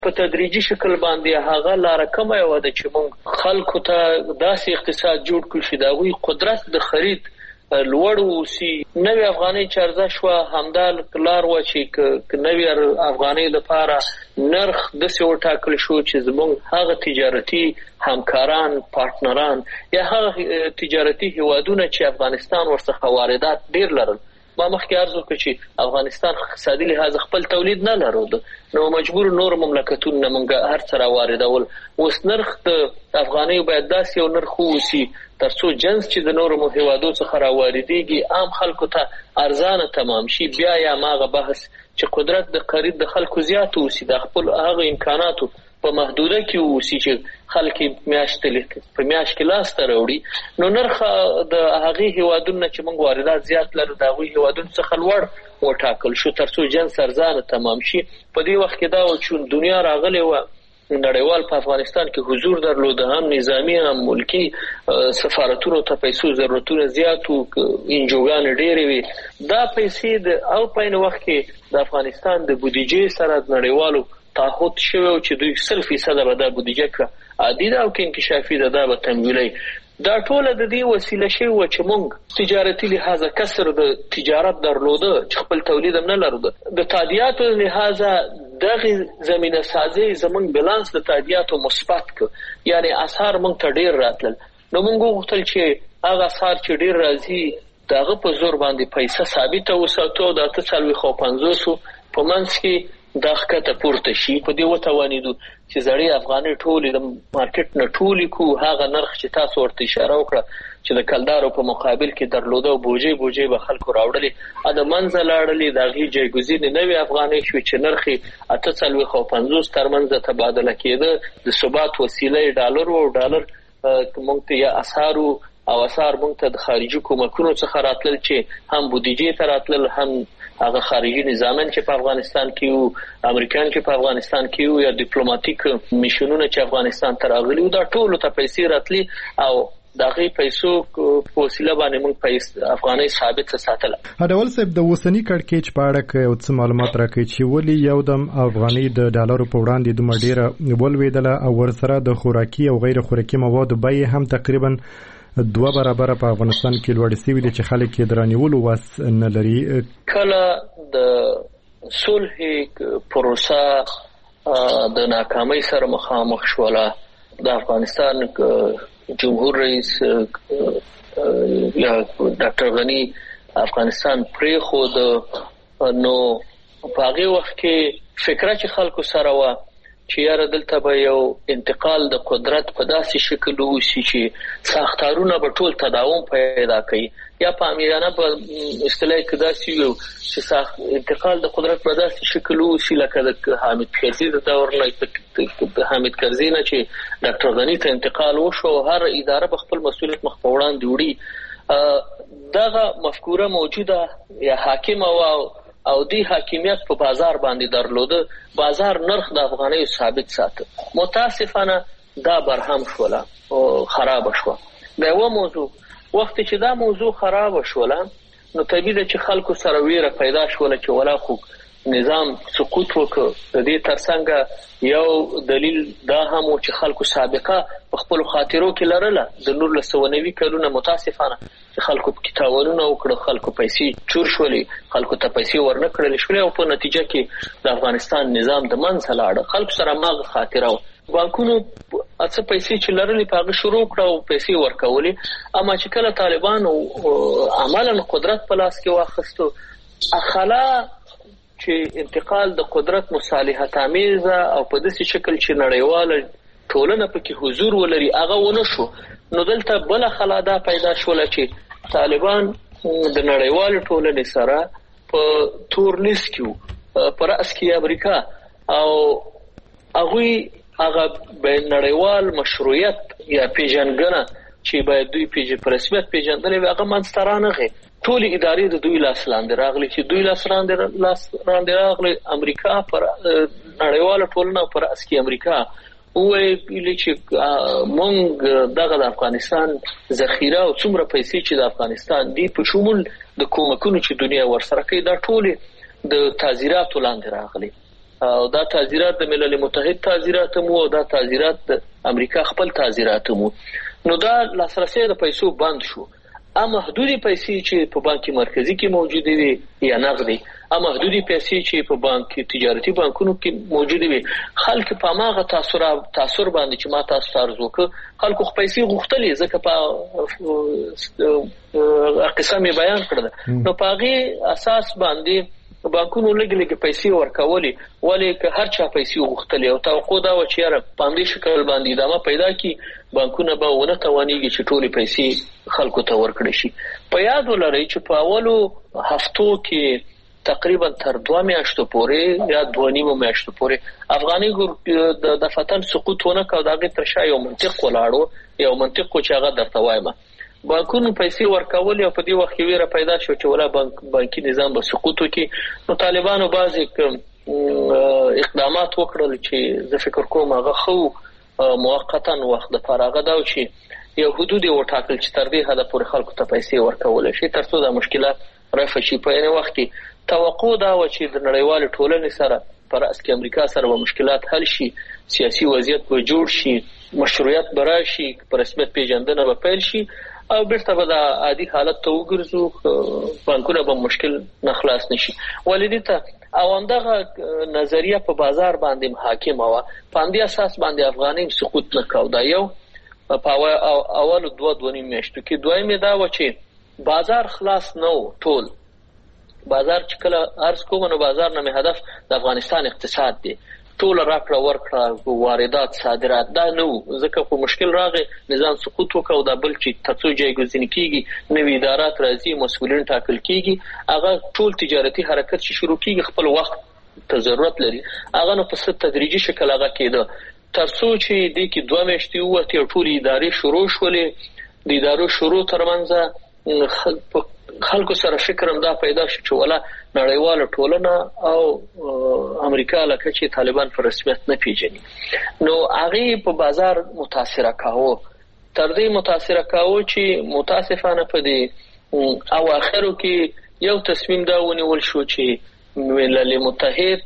په تدریجي شکل باندې هغه لاره کومه یوه ده چې موږ خلکو ته داسې اقتصاد جوړ کړو چې د هغوی قدرت د خرید لوړ اوسي. نوې افغانۍ چې عرضه شوه همدا لار وه چې که نوې افغانۍ لپاره نرخ داسې وټاکل شو چې زموږ هغه تجارتي همکاران پارتنران یا هغه تجارتي هیوادونه چې افغانستان ورڅخه واردات ډېر لرل. ما مخکې عرض وکړ چې افغانستان اقتصادي لحاظ خپل تولید نه لرو نو مجبور نور مملکتونه نه موږ هر څه راواردول. اوس نرخ د افغانۍ باید داسې یو نرخ واوسي ترڅو جنس چې د نورو هیوادو څخه راواردېږي عام خلکو ته ارزانه تمام شي. بیا یا هغه بحث چې قدرت د خرید د خلکو زیات اوسي د خپل هغه امکاناتو په محدوده کې اوسي چې خلک په میاشت کې لاس ته راوړي. نو نرخ د هغې هیوادونو چې موږ واردات زیات لرو د هغوی هیوادونو څخه لوړ وټاکل شو ترڅو جنس ارزانه تمام شي. په دې وخت کې دا و چې دنیا راغلې وه نړیوال په افغانستان کې حضور درلوده هم نظامی هم ملکی سفارتونو ته پیسو ضرورتونه زیات و انجوګانې ډېرې وي. دا پیسې او په عین وخت کې د افغانستان د بودیجې سره د نړیوالو تعهد شوی و چې دوی 100% به دا بودیجه کړه عادي ده او که انکشافي ده دا به تمویلوي. دا ټوله د دې وسیله شوې وه چې موږ تجارتي لحاظه کسر د تجارت درلوده چې خپل تولید هم نه لرده. د تادیاتو لحاظه دغه زمینه سازي زموږ بیلانس د تادیاتو مثبت کړ یعنی اسعار موږ ته ډېر راتلل. نو موږ وغوښتل چې هغه اسعار چې ډېر راځي د هغه په زور باندې پیسه ثابته وساتو او د 850 په منځ کې دا ښکته پورته شي. په دې وتوانېدو چې زړې افغانۍ ټولې د مارکېټ نه ټولې کړو. هغه نرخ چې تاسو ورته اشاره وکړه چې د کلدارو په مقابل کې درلوده او بوجۍ به خلکو راوړلې د منځه لاړلې. د هغې جایګزینې نوې افغانۍ شوې چې نرخ یې 850 ترمنځه تبادله کېده. د ثبات وسیله یې ډالر و او ډالر موږ ته یا اسعارو او اسعار موږ ته د خارجي کومکونو څخه راتلل چې هم بودیجې ته راتلل هم هغه خارجي نظامن چې په افغانستان کې وو امریکایان چې په افغانستان کې وو یا ډیپلوماټیک میشنونه چې افغانستان ته راغلي وو دا ټولو ته پیسې راتلي او دغه پیسو په وسیله باندې موږ افغانۍ ثابت ساتله. هډول صاحب د اوسنی کړکېچ په اړه یو څه معلومات راکړئ چې ولې یو دم افغانۍ د ډالرو په وړاندې دومره ډېره ولوېدله او ورسره د خوراکي او غیر خوراکي موادو بیې هم تقریبا 2 برابره په افغانستان کې لوړې شوې دي چې خلک یې درانیولو وس نه لري. کله د صلح پروسه د ناکامۍ سره مخامخ شوله د افغانستان جمهور رئیس یا ډاکټر غنی افغانستان پرېښود نو په هغې وخت کې فکره چې خلکو سره وه چې یاره دلته به یو انتقال د قدرت په داسې شکل وشي چې ساختارونه به ټول تداوم پیدا کوي یا په امیرانه په اصطلاح کې داسې وي چې انتقال د قدرت په داسې شکل وشي لکه د حامد کرزي د دور نه د حامد کرزي نه چې ډاکټر غني ته انتقال وشو هر اداره په خپل مسؤلیت مخ په وړاندې وړي. دغه مفکوره موجوده یا حاکمه او دی حاکمیت په بازار باندې درلوده. بازار نرخ د افغانۍ ثابت ساته. متاسفانه دا برهم شوله او خراب شوه. دا یو موضوع وخت چې دا موضوع خراب شوله نو طبیعي ده چې خلکو سره ویره پیدا شوله چې ولا خو نظام سقوط وکړ. د دې ترڅنګ یو دلیل دا هم و چې خلکو سابقه په خپل خاطرو کې لرله د 1990 کلونه. متاسفانه چې خلکو په کتابونو وکړه خلکو پیسې چور شولې خلکو ته پیسې ورنه کړل شولې او په نتیجه کې د افغانستان نظام د منځه لاړ. خلکو سره ماغه خاطره بانکونو اڅه پیسې چې لرلې په هغه شروع کړه او پیسې ورکولې. اما چې کله طالبانو عملاً قدرت په لاس کې واخیستو اخلا چې انتقال د قدرت مصالحت آمیزه او په داسې شکل چې نړیواله ټولنه پکې حضور ولري هغه ونه شو. نو دلته بله خلا دا پیدا شوله چې طالبان د نړیوالې ټولنې سره په تور لیست کې وو په رأس کې امریکا او هغوی هغه بین نړیوال مشروعیت یا پیژنګنه چې باید دوی په رسمیت پیژندلې وي هغه منځته رانغی. ټولې ادارې د دوی لاس لاندې راغلي چې دوی لاس لاندې راغلي امریکا پر نړیواله ټولنه پر رأس کې امریکا وویل چې مونږ دغه د افغانستان ذخیره او څومره پیسې چې د افغانستان دی په شمول د کومکونو چې دنیا ورسره کوي دا ټولې د تعزیراتو لاندې راغلي. او دا تعزیرات د ملل متحد تعزیرات مو او دا تعزیرات د امریکا خپل تعزیرات مو. نو دا لاسرسي د پیسو بند شو. محدودي پیسې چې په بانک مرکزی کې موجوده وي یا نغدي، محدودي پیسې چې په بانک تجارتي بانکونو کې موجوده وي، خلک په ماغه تاثیر باندې چې ما تاسو عرض وکړ، خلکو پیسې غوښتلې ځکه په قسمه بیان کړل. نو په هغه اساس باندې بانکونو لګ پیسې ورکولې، ولې که هر چا پیسې غوښتلې او توقع دا و چې یاره په همدې شکل باندې ادامه پیدا کی، بانکونه به ونه توانېږي چې ټولې پیسې خلکو ته ورکړي شي. په یاد ولرئ چې په اولو هفتو کې تقریبا تر 2 میاشتو پورې یا 2.5 میاشتو پورې افغاني د فتن سقوط ونه کاوه. دغه تر شا یو منطق ولاړو، یو منطق چې هغه درته وایم. بانکونو پیسې ورکول او په دې وخت کې ویره پیدا شو چې ولا بانکي نظام به سقوط وکړي. نو طالبانو بعضی اقدامات وکړل چې زه فکر کوم هغه خو موقتا وخت د فراغه دا چې یو حدود وټاکل چې تر دې حد پورې خلکو ته پیسې ورکول شي ترڅو د مشکلات رفع شي. په یوه وخت کې توقع دا و چې د نړیوال ټولنې سره پر اساس کې امریکا سره به مشکلات حل شي، سیاسي وضعیت به جوړ شي، مشروعیت به راشي، په رسمیت پیژندنه به پیل شي او بیرته به د عادي حالت ته وګرځو، بانکونه به مشکل نه خلاص نشي. ولې ته او همدغه نظریه په بازار باندې حاکمه وه، په همدې اساس باندې افغانۍ سقوط نه کاوه. دا یو په اولو 2.5 میاشتو کې. دویمې دا و چې بازار خلاص نه و. ټول بازار چې کله عرض کوم نو بازار نه مې هدف د افغانستان اقتصاد دی، ټول راکړه ورکړه، واردات صادرات دا نه و. ځکه په مشکل راغی، نظام سقوط وکاو. دا بل چې ترڅو جایګزیني کیږي، نوې ادارات راځي، مسؤلین ټاکل کیږي، هغه ټول تجارتي حرکت چې شروع کیږي خپل وخت ته ضرورت لري. هغه نو په تدریجي شکل هغه کېده ترڅو چې دې کې 2 میاشتې وته ټول ادارې شروع شولې. د ادارو شروع ترمنځ خلکو سره فکرم دا پیدا شو چې ولا نړیواله ټولنه او امریکا لکه چې طالبان په رسمیت نه پیژني، نو هغه په بازار متاثره کاوه. تر دې متاثره کاوه چې متاسفانه په دې اواخرو کې یو تصمیم دا ونیول شو چې ملل متحد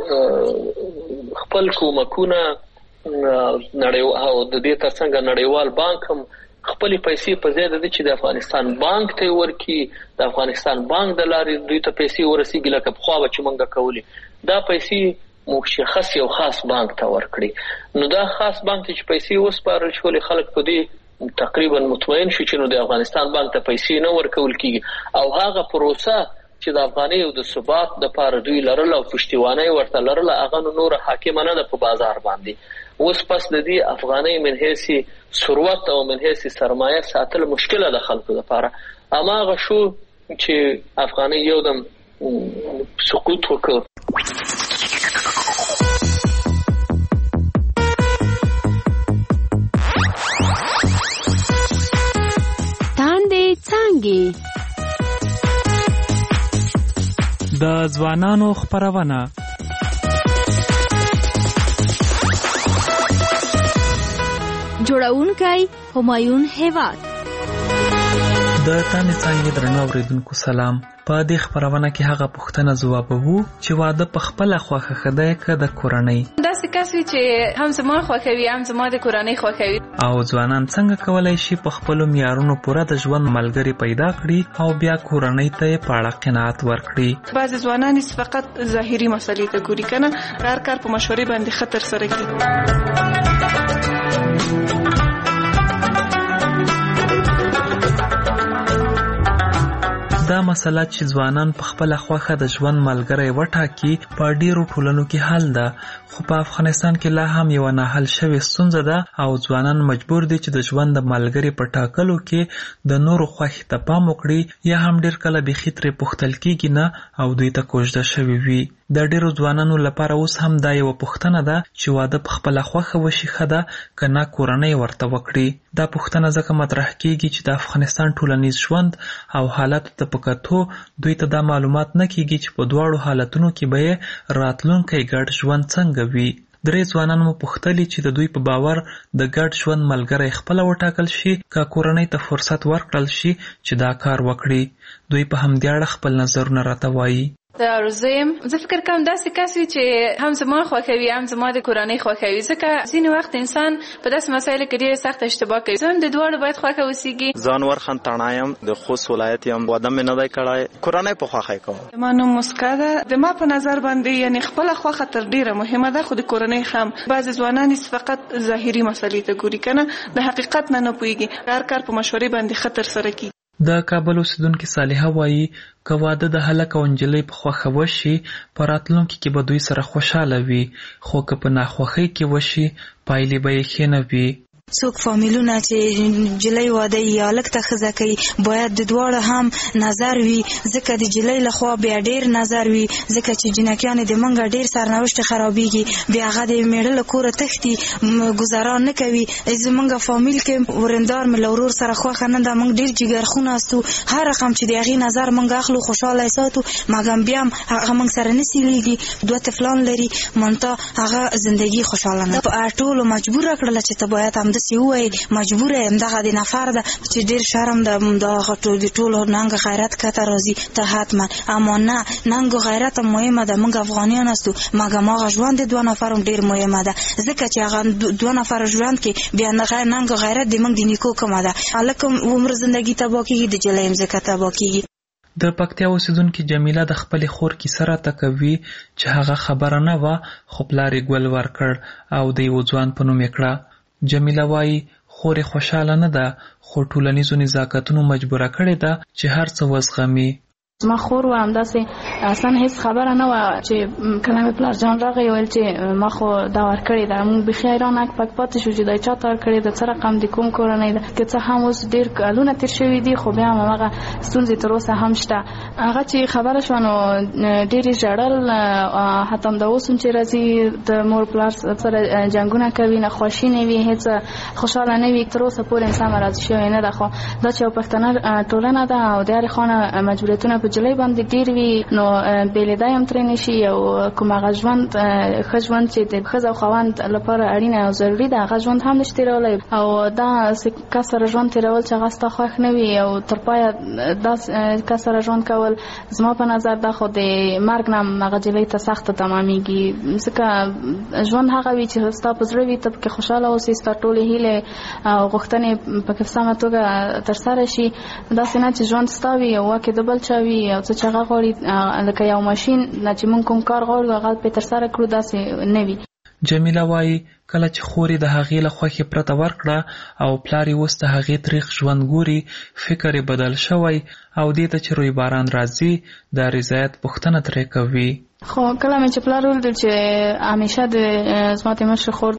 خپل کومکونه نړیوال او د دې ترڅنګ نړیوال بانک هم خپل پیسې په ځای د چې د افغانستان بانک ته ورکي، د افغانستان بانک د لارې دوی ته پیسې ورسیږي لکه په خوا چې مونږه کولې. دا پیسې مشخص یو خاص بانک ته ورکړي. نو دا خاص بانک چې پیسې وسپارل شول، خلک په دې تقریبا مطمئن شو چې نو د افغانستان بانک ته پیسې نه ورکول کیږي او هغه پروسه چې د افغانۍ او د ثبات د پاره دوی لرل او پښتیوانۍ ورته لرل، هغه نور حاکمانه ده په بازار باندې. اوس پس د دې افغانۍ من حیث ثروت او من حیث سرمایه ساتل مشکله ده خلکو لپاره. اما هغه شو چې افغانۍ یو دم سقوط وکړ. تاندې څانګې د ځوانانو خپرونه جوړونکی همایون هیواد. د تاندې څانګې درنو اوریدونکو سلام. په دې خپرونه کې هغه پوښتنه ځوابوو چې واده په خپله خوښه ښه دی که د کورنۍ؟ داسې کس وي چې هم زما خوښوي هم زما د کورنۍ خوښوي. او ځوانان څنګه کولی شي په خپلو معیارونو پوره د ژوند ملګري پیدا کړي او بیا کورنۍ ته یې په اړه قناعت ورکړي؟ بعضې ځوانان فقط ظاهري مسلې ته ګوري که نه، هر کار په مشورې باندې ښه ترسره کړي. دا مسله چې ځوانان په خپله خوښه د ژوند ملګری وټاکي په ډیرو ټولنو کې حل ده، خو په افغانستان کې لا هم یوه ناحل شوې ستونزه ده او ځوانان مجبور دي چې د ژوند د ملګري په ټاکلو کې د نورو خوښې ته پام وکړي، یا هم ډیر کله بیخي ترې پوښتل کېږي نه او دوی ته کوژده شوي وي. د ډیرو ځوانانو لپاره اوس هم دا یوه پوښتنه ده چې واده په خپله خوښه وشي ښه ده که نه کورنۍ ورته وکړي. دا پوښتنه ځکه مطرح کېږي چې د افغانستان ټولنیز ژوند او حالاتو ته په کتو دوی ته دا معلومات نه کېږي چې په دواړو حالتونو کې به یې راتلونکی ګډ ژوند څنګه وي. 3 ځوانان مو پوښتلي چې د دوی په باور د ګډ ژوند ملګری خپله وټاکل شي که کورنۍ ته فرصت ورکړل شي چې دا کار وکړي. دوی په همدې اړه خپل نظرونه راته وایي. زه فکر کوم داسې کس وي چې هم زما خوښوي هم زما د کورنۍ خوښوي، ځکه ځینې وخت انسان په داسې مسایلو کې ډېره سخته اشتباه کوي. زه هم د دواړو باید خوښه اوسېږي. ځان ورخن تڼایم د خوست ولایت یم، واده مې نه دی کړی، کورنۍ په خوښۍ کوم. زما نوم مسکا ده. د ما په نظر باندې یعنې خپله خوښه تر ډېره مهمه ده، خو د کورنۍ هم. بعضې ځوانان فقط ظاهري مسلې ته ګوري که نه، د حقیقت نه پوهېږي. هر کار په مشورې باندې ښه ترسره کېږي. د کابل اوسیدونکې صالحه وایي که واده د هلک او نجلۍ په خوښه وشي په راتلونکي کې به دوی سره خوشحاله وي، خو که په ناخوښۍ کې وشي پایلې به یې ښې نه وي. څوک فامیلونه چې جلۍ واده یا هلک ته ښځه کوي باید د دواړو هم نظر وي، ځکه د جلۍ لخوا بیا ډېر نظر وي، ځکه چې جنکیانې د منګه ډېر سرنوشت خرابېږي، بیا هغه د میړه له کوره تښتي، ګزاران نه کوي. زمونږ فامیل کې ورندار مې له ورور سره خوښه نه ده، موږ ډېر جګرخونه استو، هر رقم چې د هغې نظر موږ اخلو خوشحاله یې ساتو، مګم بیا هم هغه موږ سره نه سیلیږي. 2 طفلان لري، منتها هغه زندګي خوشحاله نه. په ټولو مجبوره کړله چې ته باید همداسې ووایي، مجبوره یم، دغه د نفر ده چې ډېر شرم ده، دغه د ټولو ننګ غیرت کته راځي ته حتما. اما نه، ننګ غیرت هم مهمه ده، موږ افغانیان استو، مګم هغه ژوند د 2 نفر هم ډېر مهمه ده، ځکه چې هغه 2 نفر ژوند کې بیا ننګ غیرت د موږ د نیکو کومه ده. هلک هم عمر زندګي تباه کېږي، د جلۍ هم ځکه تباه کېږي. د پکتیا اوسیدونکې جمیله د خپلې خور کیسه راته کوي چې هغه خبره نه وه، خو پلار یې ګل ورکړ او د یوه ځوان په نوم یې کړه. جمیله وایي خور یې خوشحاله نه ده، خو ټولنیزو نزاکتونو مجبوره کړې ده چې هر څه وزغمي. زما خور و همداسې اصلا هیڅ خبره نه وه چې کله مې پلار جان راغی ویل چې ما خو دا ورکړې ده. موږ بیخي حیران اک پک پاتې شو چې دا چا ته ورکړې ده، څه رقم د کوم کورنۍ ده، که څه هم اوس ډېر کلونه تېر شوي دي خو بیا هم هماغه ستونزې تر اوسه هم شته. هغه چې خبره شوه نو ډېرې ژړل، حتی همدا اوس هم چې راځي د مور پلار سره جنګونه کوي، ناخوښي نه وي، هېڅ خوشحاله نه وي، تر اوسه پورې انسان راضي شوی نه ده. خو دا چې یو پښتنه ټولنه ده او د هرې خوا مجبوریتونه په جلۍ باندې ډېر وي، نو بېلېدا هم ترې نه شي. او کوم هغه ژوند ښه ژوند چې د ښځه او خاوند لپاره اړینه او ضروري ده هغه ژوند هم نشي تېرولی. او دا کس سره ژوند تېرول چې هغه ستا خوښ نه وي او تر پایه دا کس سره ژوند کول زما په نظر دا خو د مرګ نه هغه جلۍ ته سخته تمامېږي، ځکه ژوند هغه وي چې ستا په زړه وي، ته پکې خوشحاله اوسې، ستا ټولې هیلې او غوښتنې پکې په سمه توګه ترسره شي. داسې نه چې ژوند ستا وي او واک یې د بل چا وي او څه چې هغه غواړي لکه یو ماشین نه چې موږ کوم کار غواړو هغه پرې ترسره کړو، داسې نه وي. جمیله وایي کله چې خور یې د هغې له خوښې پرته ورکړه او پلار یې اوس د هغې تریخ ژوند ګوري، فکر یې بدل شوی او دې ته چې روی باران راځي د رضایت پوښتنه ترې کوي. خو کله مې چې پلار ولیدل چې همیشه د زما د مشر خور